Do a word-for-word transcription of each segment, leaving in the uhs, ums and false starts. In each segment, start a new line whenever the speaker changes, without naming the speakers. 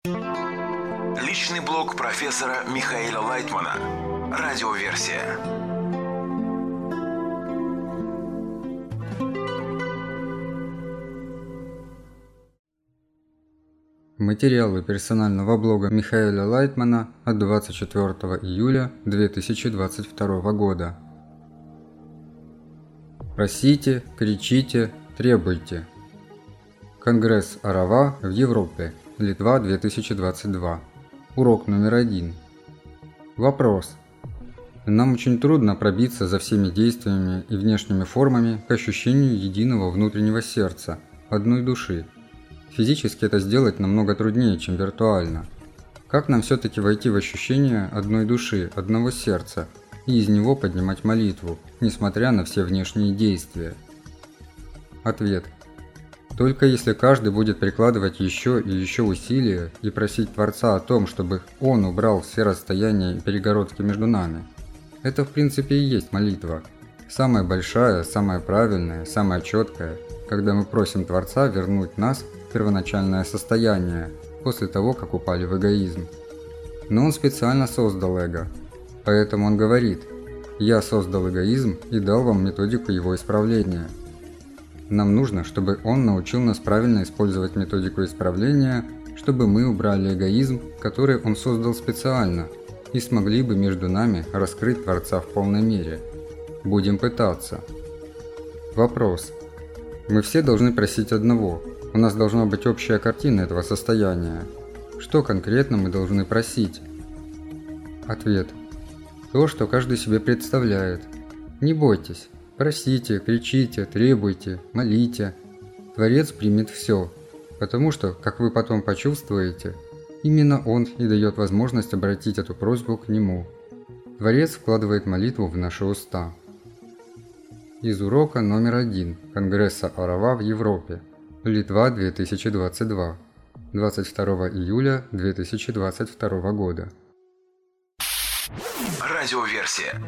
Личный блог профессора Михаила Лайтмана. Радиоверсия.
Материалы персонального блога Михаила Лайтмана от двадцать четвёртого июля две тысячи двадцать второго года. Просите, кричите, требуйте. Конгресс Арава в Европе. Литва, две тысячи двадцать два. Урок номер один. Вопрос. Нам очень трудно пробиться за всеми действиями и внешними формами к ощущению единого внутреннего сердца, одной души. Физически это сделать намного труднее, чем виртуально. Как нам все-таки войти в ощущение одной души, одного сердца, и из него поднимать молитву, несмотря на все внешние действия? Ответ. Только если каждый будет прикладывать еще и еще усилия и просить Творца о том, чтобы Он убрал все расстояния и перегородки между нами. Это в принципе и есть молитва. Самая большая, самая правильная, самая четкая, когда мы просим Творца вернуть нас в первоначальное состояние, после того, как упали в эгоизм. Но Он специально создал эго. Поэтому Он говорит: «Я создал эгоизм и дал вам методику его исправления». Нам нужно, чтобы Он научил нас правильно использовать методику исправления, чтобы мы убрали эгоизм, который Он создал специально, и смогли бы между нами раскрыть Творца в полной мере. Будем пытаться. Вопрос. Мы все должны просить одного. У нас должна быть общая картина этого состояния. Что конкретно мы должны просить? Ответ. То, что каждый себе представляет. Не бойтесь. Просите, кричите, требуйте, молите. Творец примет все, потому что, как вы потом почувствуете, именно Он и дает возможность обратить эту просьбу к Нему. Творец вкладывает молитву в наши уста. Из урока номер один Конгресса Арава в Европе. Литва, две тысячи двадцать два. двадцать второго июля две тысячи двадцать второго года.
Радиоверсия.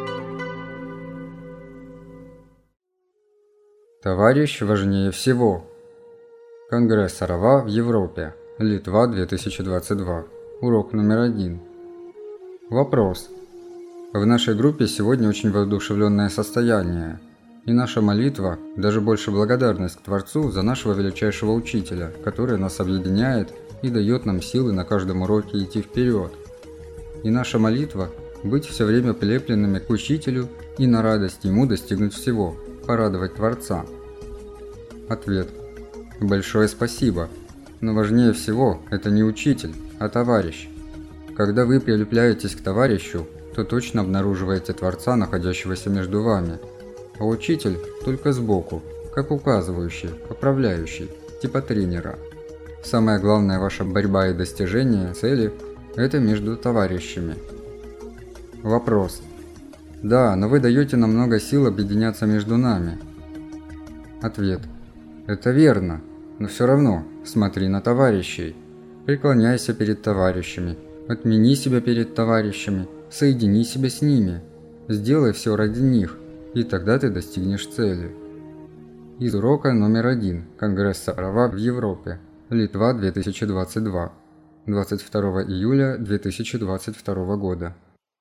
Товарищ важнее всего. Конгресс Арава в Европе. Литва, две тысячи двадцать два. Урок номер один. Вопрос. В нашей группе сегодня очень воодушевленное состояние, и наша молитва – даже больше благодарность к Творцу за нашего величайшего учителя, который нас объединяет и дает нам силы на каждом уроке идти вперед. И наша молитва – быть все время прилепленными к учителю и на радость ему достигнуть всего, порадовать Творца. Ответ. Большое спасибо. Но важнее всего это не учитель, а товарищ. Когда вы прилепляетесь к товарищу, то точно обнаруживаете Творца, находящегося между вами. А учитель только сбоку, как указывающий, поправляющий, типа тренера. Самая главная ваша борьба и достижение цели – это между товарищами. Вопрос. Да, но вы даете нам много сил объединяться между нами. Ответ. Это верно, но все равно смотри на товарищей. Преклоняйся перед товарищами, отмени себя перед товарищами, соедини себя с ними. Сделай все ради них, и тогда ты достигнешь цели. Из урока номер один Конгресса Арава в Европе. Литва, две тысячи двадцать два. двадцать второго июля две тысячи двадцать второго года.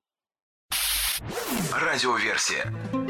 Радиоверсия.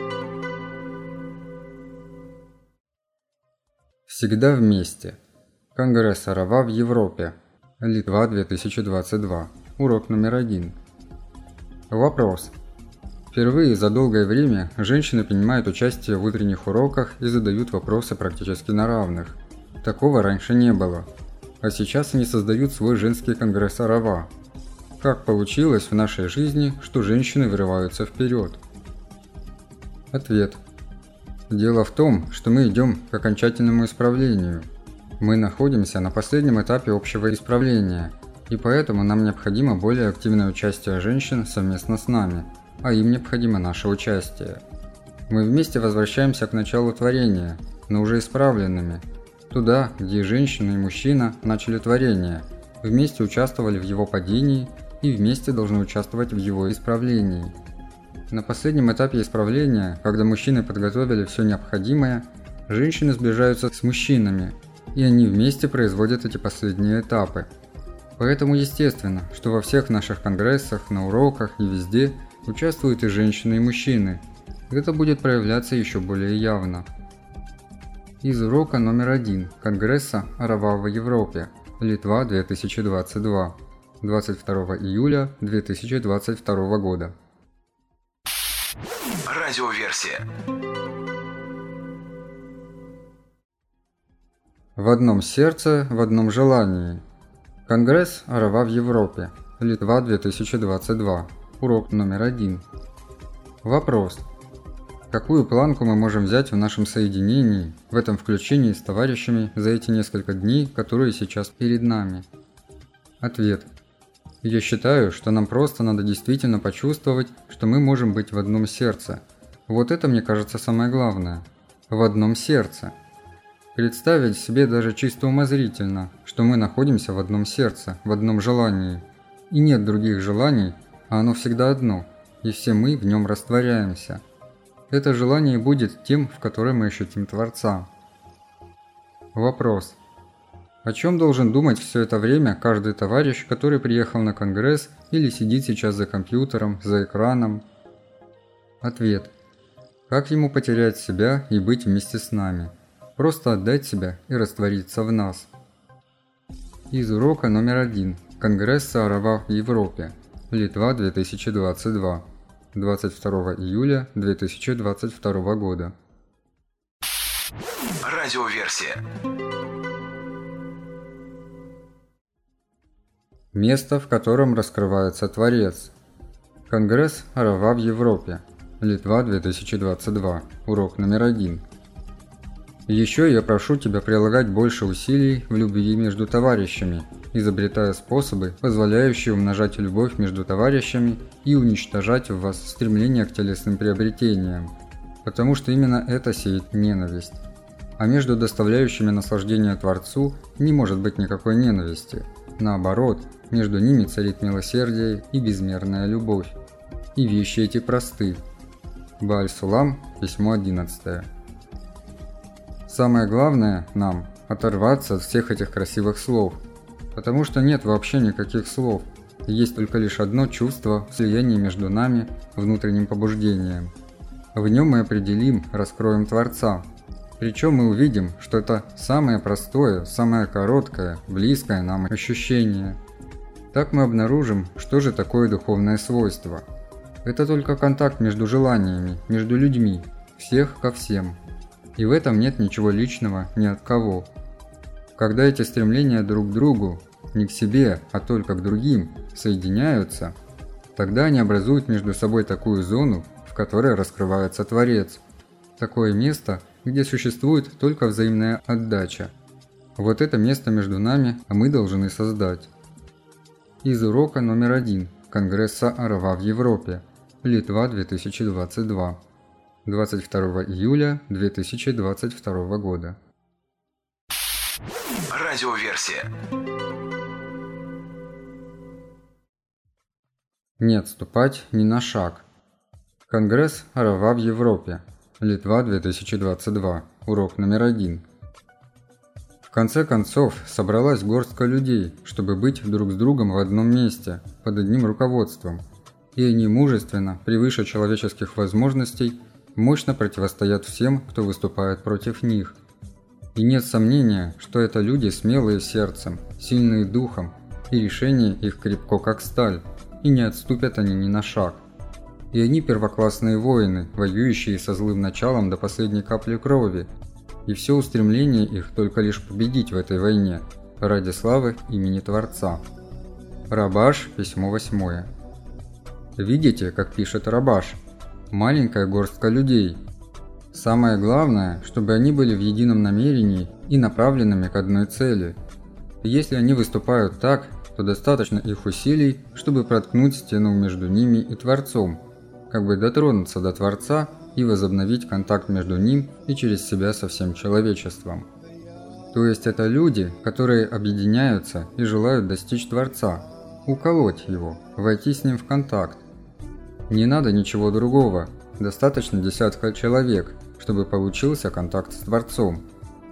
Всегда вместе. Конгресс Арава в Европе. Литва, две тысячи двадцать два. Урок номер один. Вопрос. Впервые за долгое время женщины принимают участие в утренних уроках и задают вопросы практически на равных. Такого раньше не было. А сейчас они создают свой женский конгресс Арава. Как получилось в нашей жизни, что женщины вырываются вперед? Ответ. Дело в том, что мы идем к окончательному исправлению. Мы находимся на последнем этапе общего исправления, и поэтому нам необходимо более активное участие женщин совместно с нами, а им необходимо наше участие. Мы вместе возвращаемся к началу творения, но уже исправленными, туда, где и женщина, и мужчина начали творение, вместе участвовали в его падении и вместе должны участвовать в его исправлении. На последнем этапе исправления, когда мужчины подготовили все необходимое, женщины сближаются с мужчинами, и они вместе производят эти последние этапы. Поэтому естественно, что во всех наших конгрессах, на уроках и везде участвуют и женщины, и мужчины. Это будет проявляться еще более явно. Из урока номер один Конгресса Арава в Европе, Литва, две тысячи двадцать два, двадцать второго июля две тысячи двадцать второго года.
Радиоверсия.
В одном сердце, в одном желании. Конгресс Арава в Европе, Литва, две тысячи двадцать два. Урок номер один. Вопрос. Какую планку мы можем взять в нашем соединении, в этом включении с товарищами за эти несколько дней, которые сейчас перед нами? Ответ. Я считаю, что нам просто надо действительно почувствовать, что мы можем быть в одном сердце. Вот это, мне кажется, самое главное. В одном сердце. Представить себе даже чисто умозрительно, что мы находимся в одном сердце, в одном желании. И нет других желаний, а оно всегда одно, и все мы в нем растворяемся. Это желание будет тем, в котором мы ощутим Творца. Вопрос. О чем должен думать все это время каждый товарищ, который приехал на конгресс или сидит сейчас за компьютером, за экраном? Ответ. Как ему потерять себя и быть вместе с нами? Просто отдать себя и раствориться в нас. Из урока номер один Конгресса Арава в Европе, Литва, две тысячи двадцать два, двадцать второго июля две тысячи двадцать второго года.
Радиоверсия.
Место, в котором раскрывается Творец. Конгресс Арава в Европе, Литва, две тысячи двадцать два. Урок номер один. Еще я прошу тебя прилагать больше усилий в любви между товарищами, изобретая способы, позволяющие умножать любовь между товарищами и уничтожать в вас стремление к телесным приобретениям, потому что именно это сеет ненависть. А между доставляющими наслаждение Творцу не может быть никакой ненависти. Наоборот, между ними царит милосердие и безмерная любовь. И вещи эти просты. Бааль-Сулам, письмо одиннадцатое. Самое главное нам – оторваться от всех этих красивых слов, потому что нет вообще никаких слов, есть только лишь одно чувство слияния между нами, внутренним побуждением. В нем мы определим, раскроем Творца, причем мы увидим, что это самое простое, самое короткое, близкое нам ощущение. Так мы обнаружим, что же такое духовное свойство. Это только контакт между желаниями, между людьми, всех ко всем. И в этом нет ничего личного ни от кого. Когда эти стремления друг к другу, не к себе, а только к другим, соединяются, тогда они образуют между собой такую зону, в которой раскрывается Творец. Такое место, где существует только взаимная отдача. Вот это место между нами мы должны создать. Из урока номер один Конгресса Арава в Европе, Литва, две тысячи двадцать два. двадцать второго июля две тысячи двадцать второго года.
Радиоверсия.
Не отступать ни на шаг. Конгресс Арава в Европе, Литва, две тысячи двадцать два. Урок номер один. В конце концов, собралась горстка людей, чтобы быть друг с другом в одном месте, под одним руководством. И они мужественно, превыше человеческих возможностей, мощно противостоят всем, кто выступает против них. И нет сомнения, что это люди смелые сердцем, сильные духом, и решение их крепко как сталь, и не отступят они ни на шаг. И они первоклассные воины, воюющие со злым началом до последней капли крови, и все устремление их только лишь победить в этой войне, ради славы имени Творца. Рабаш, письмо восьмое. Видите, как пишет Рабаш? Маленькая горстка людей. Самое главное, чтобы они были в едином намерении и направленными к одной цели. И если они выступают так, то достаточно их усилий, чтобы проткнуть стену между ними и Творцом, как бы дотронуться до Творца и возобновить контакт между ним и через себя со всем человечеством. То есть это люди, которые объединяются и желают достичь Творца, уколоть его, войти с ним в контакт. Не надо ничего другого, достаточно десятка человек, чтобы получился контакт с Творцом.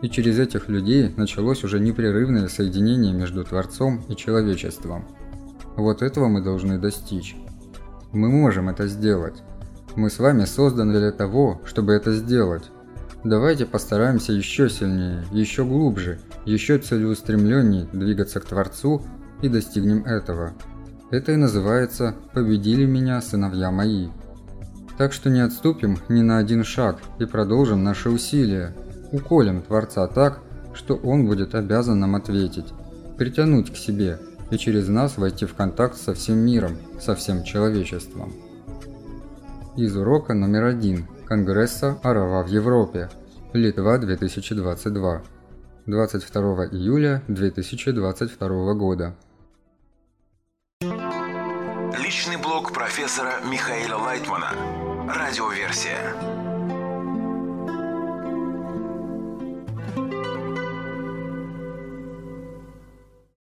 И через этих людей началось уже непрерывное соединение между Творцом и человечеством. Вот этого мы должны достичь. Мы можем это сделать. Мы с вами созданы для того, чтобы это сделать. Давайте постараемся еще сильнее, еще глубже, еще целеустремленнее двигаться к Творцу и достигнем этого. Это и называется «победили меня, сыновья мои». Так что не отступим ни на один шаг и продолжим наши усилия. Уколем Творца так, что Он будет обязан нам ответить, притянуть к себе и через нас войти в контакт со всем миром, со всем человечеством. Из урока номер один Конгресса Арава в Европе. Литва две тысячи двадцать два. двадцать второго июля две тысячи двадцать второго года.
Личный блог профессора Михаила Лайтмана. Радиоверсия.